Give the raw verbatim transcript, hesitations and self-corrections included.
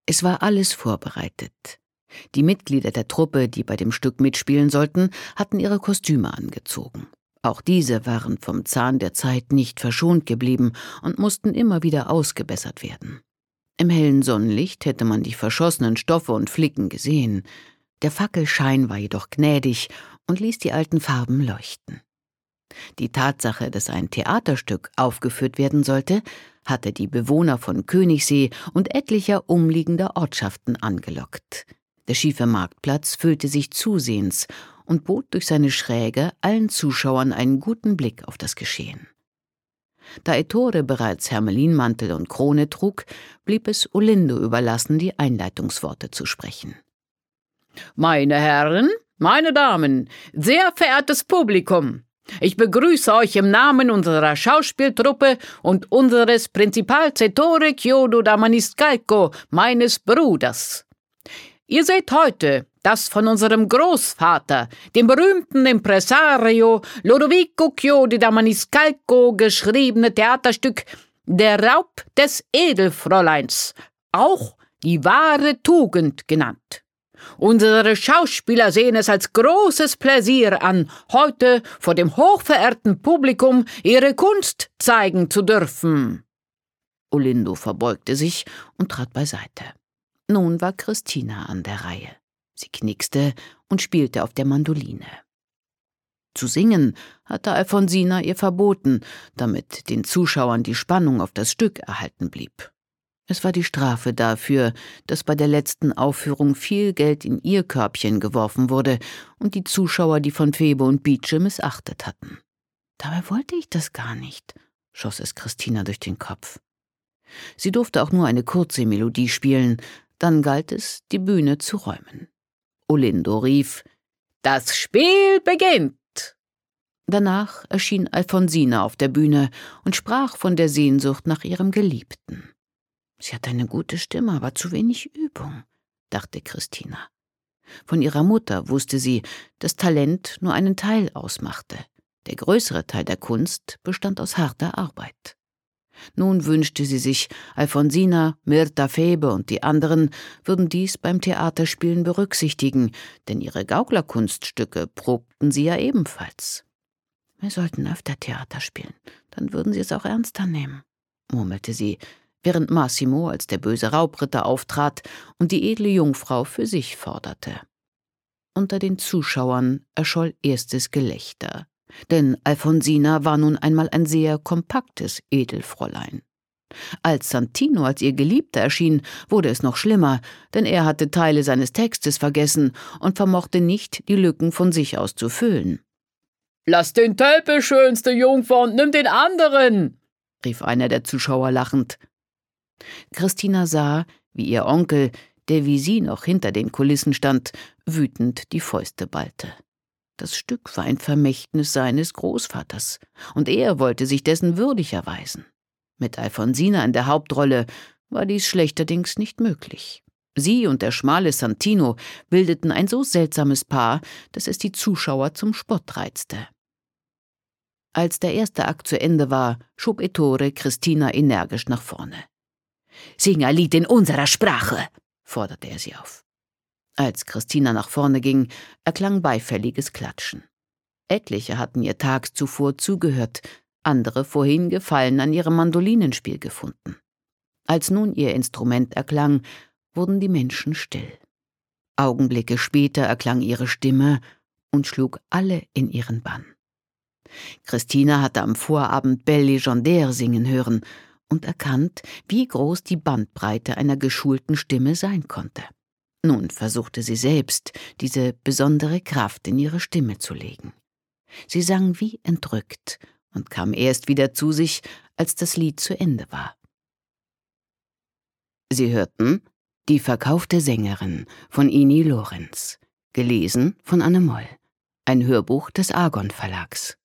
Es war alles vorbereitet. Die Mitglieder der Truppe, die bei dem Stück mitspielen sollten, hatten ihre Kostüme angezogen. Auch diese waren vom Zahn der Zeit nicht verschont geblieben und mussten immer wieder ausgebessert werden. Im hellen Sonnenlicht hätte man die verschossenen Stoffe und Flicken gesehen. Der Fackelschein war jedoch gnädig und ließ die alten Farben leuchten. Die Tatsache, dass ein Theaterstück aufgeführt werden sollte, hatte die Bewohner von Königssee und etlicher umliegender Ortschaften angelockt. Der schiefe Marktplatz füllte sich zusehends und bot durch seine Schräge allen Zuschauern einen guten Blick auf das Geschehen. Da Ettore bereits Hermelinmantel und Krone trug, blieb es Olindo überlassen, die Einleitungsworte zu sprechen. »Meine Herren, meine Damen, sehr verehrtes Publikum! Ich begrüße euch im Namen unserer Schauspieltruppe und unseres Prinzipals Ettore Chiodo da Maniscalco, meines Bruders. Ihr seht heute das von unserem Großvater, dem berühmten Impresario Lodovico Chiodo da Maniscalco, geschriebene Theaterstück »Der Raub des Edelfräuleins«, auch die wahre Tugend genannt. Unsere Schauspieler sehen es als großes Pläsier an, heute vor dem hochverehrten Publikum ihre Kunst zeigen zu dürfen.« Olindo verbeugte sich und trat beiseite. Nun war Christina an der Reihe. Sie knickste und spielte auf der Mandoline. Zu singen hatte Alfonsina ihr verboten, damit den Zuschauern die Spannung auf das Stück erhalten blieb. Es war die Strafe dafür, dass bei der letzten Aufführung viel Geld in ihr Körbchen geworfen wurde und die Zuschauer die von Phoebe und Bice missachtet hatten. »Dabei wollte ich das gar nicht«, schoss es Christina durch den Kopf. Sie durfte auch nur eine kurze Melodie spielen, dann galt es, die Bühne zu räumen. Olindo rief, »Das Spiel beginnt!« Danach erschien Alfonsina auf der Bühne und sprach von der Sehnsucht nach ihrem Geliebten. »Sie hat eine gute Stimme, aber zu wenig Übung«, dachte Christina. Von ihrer Mutter wusste sie, dass Talent nur einen Teil ausmachte. Der größere Teil der Kunst bestand aus harter Arbeit. Nun wünschte sie sich, Alfonsina, Mirta, Phoebe und die anderen würden dies beim Theaterspielen berücksichtigen, denn ihre Gauklerkunststücke probten sie ja ebenfalls. »Wir sollten öfter Theater spielen, dann würden sie es auch ernster nehmen«, murmelte sie, während Massimo als der böse Raubritter auftrat und die edle Jungfrau für sich forderte. Unter den Zuschauern erscholl erstes Gelächter, denn Alfonsina war nun einmal ein sehr kompaktes Edelfräulein. Als Santino als ihr Geliebter erschien, wurde es noch schlimmer, denn er hatte Teile seines Textes vergessen und vermochte nicht, die Lücken von sich aus zu füllen. »Lass den Tölpel, schönste Jungfer, und nimm den anderen«, rief einer der Zuschauer lachend. Christina sah, wie ihr Onkel, der wie sie noch hinter den Kulissen stand, wütend die Fäuste ballte. Das Stück war ein Vermächtnis seines Großvaters, und er wollte sich dessen würdig erweisen. Mit Alfonsina in der Hauptrolle war dies schlechterdings nicht möglich. Sie und der schmale Santino bildeten ein so seltsames Paar, dass es die Zuschauer zum Spott reizte. Als der erste Akt zu Ende war, schob Ettore Christina energisch nach vorne. »Sing ein Lied in unserer Sprache«, forderte er sie auf. Als Christina nach vorne ging, erklang beifälliges Klatschen. Etliche hatten ihr tags zuvor zugehört, andere vorhin Gefallen an ihrem Mandolinenspiel gefunden. Als nun ihr Instrument erklang, wurden die Menschen still. Augenblicke später erklang ihre Stimme und schlug alle in ihren Bann. Christina hatte am Vorabend Belle Légendaire singen hören und erkannt, wie groß die Bandbreite einer geschulten Stimme sein konnte. Nun versuchte sie selbst, diese besondere Kraft in ihre Stimme zu legen. Sie sang wie entrückt und kam erst wieder zu sich, als das Lied zu Ende war. Sie hörten »Die verkaufte Sängerin« von Ini Lorenz, gelesen von Anne Moll, ein Hörbuch des Argon Verlags.